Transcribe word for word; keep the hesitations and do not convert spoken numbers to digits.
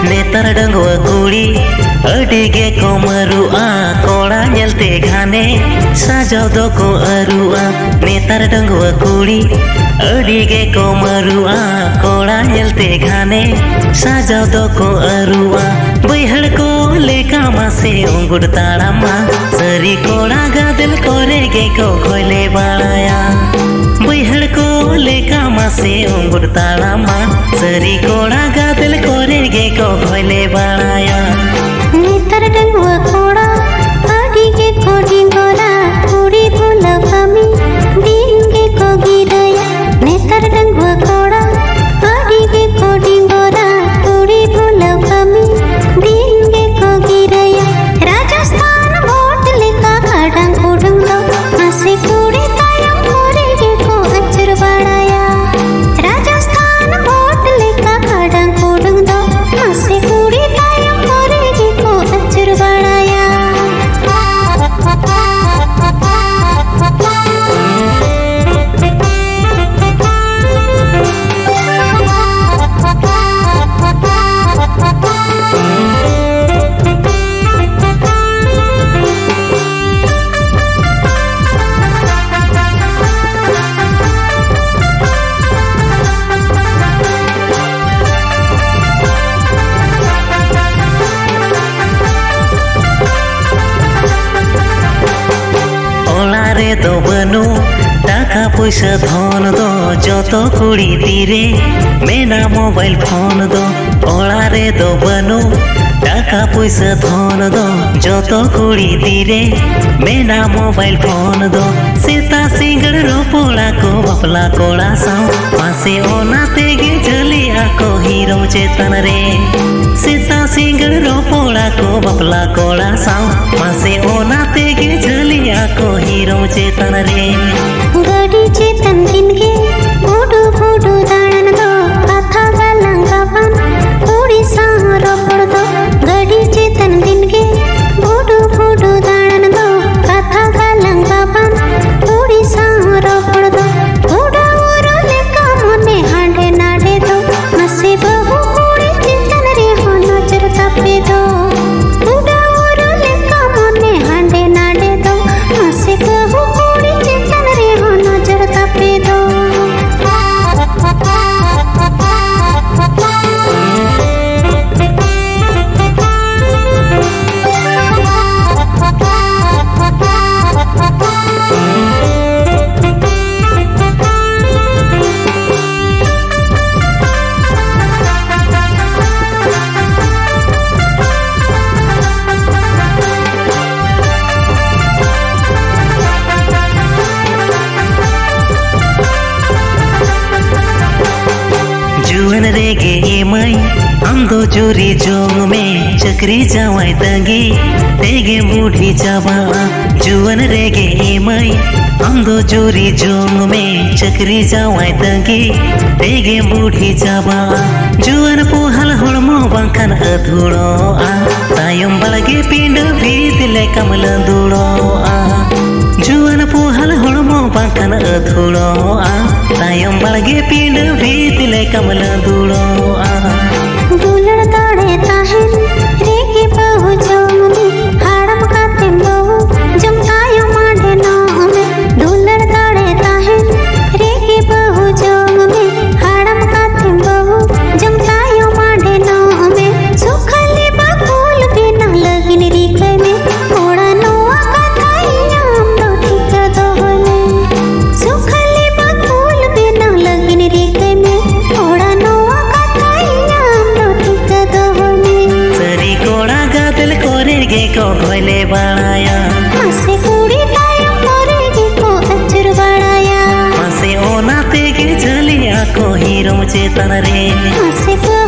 नेतर डंगवा कुड़ी अडिगे को मरुआ कोड़ा जलते घाने साजाव दो को अरुआ नेतर डंगवा कुड़ी अडिगे को मरुआ कोड़ा जलते घाने साजाव दो को अरुआ बैहड़ को लेका मासे उंगुड़ ताड़ामा सरी कोड़ा गादल कोरेगे को खोले बाड़ाया बैहड़ को लेका मासे उंगुड़ ताड़ामा सरी कोड़ा गादल कोरेगे को खोले बाड़ाया नेतर डंगवा कोड़ा अडिगे को डिंगोरा कुड़ी भूला कमी डिंगे को गिरया नेतर डंगवा कोड़ा अडिगे को डिंगोरा कुड़ी भूला कमी डिंगे को गिरया राजस्थान वोट लेका खड़ंग उड़ंग दो हंसी कुड़ी तायम कोरेगे को अचर बाड़ाया राजस्थान वोट लेका खड़ंग उड़ंग दो हंसी कुड़ी तायम कोरेगे को अचर बाड़ाया तो बनू टाका पैसा धन दो जो कुड़ी तीरे मेना मोबाइल फोन दो ओड़ारे दो बनू टाका पैसा धन दो जो कुड़ी तीरे मेना मोबाइल फोन दो सीता सिंगड़ रोपोड़ा को बपला कोड़ा साव पासे ओना तेगे जलिया को हीरो चेतन रे सीता सिंगड़ रोपोड़ा को बपला कोड़ा साव पासे ओना तेगे जलिया को हीरो चेतन रे गड़ी चेतन दिन के बूढ़ू बूढ़ू दाणन दो कथा गलंग बन पूरी सारो पड़ दो गड़ी चेतन दिन के बूढ़ू बूढ़ू दाणन दो कथा गलंग बन पूरी सारो पड़ दो बूढ़ा उरो लेका मोने हांडे नाडे दो मसे बहु कुड़ी चेतन रे हो नजर तापे दो बूढ़ा उरो लेका मोने हांडे नाडे दो मसे बहु कुड़ी चेतन रे हो नजर तापे दो जुअन रेगे ए मई हम दो जोरी जोंग में चक्री जावाई तंगी तेगे बूढ़ी जावा जुअन रेगे ए मई हम दो जोरी जोंग में चक्री जावाई तंगी तेगे बूढ़ी जावा जुअन पोहल होड़मो बांखन अधूड़ो आ तायम बलगे पिंड भीत ले कमल दूड़ो आ जुअन पोहल होड़मो बांखन अधूड़ो आ तायम बलगे पिंड भीत ले कमल दूड़ो आ दुलड़ दाड़े ताहिन रेगे बहु जोंगी हाड़म काते बहु जम तायो मांडे नाम में दुलड़ दाड़े ताहिन रेगे बहु जोंगी हाड़म काते बहु जम तायो मांडे नाम में सुखले बाकुल बिना लगिन रिके में थोड़ा नोआ का तायाम दो ठीक दो होले सुखले बाकुल बिना लगिन रिके में थोड़ा नोआ का तायाम दो ठीक दो होले सरी कोड़ा गादल कोरेगे को खोले बाड़ाया हंसे कुड़ी तायम कोरेगे को अचर बाड़ाया मासे ओना तेगे जलिया को हीरो चेतन रे हंसे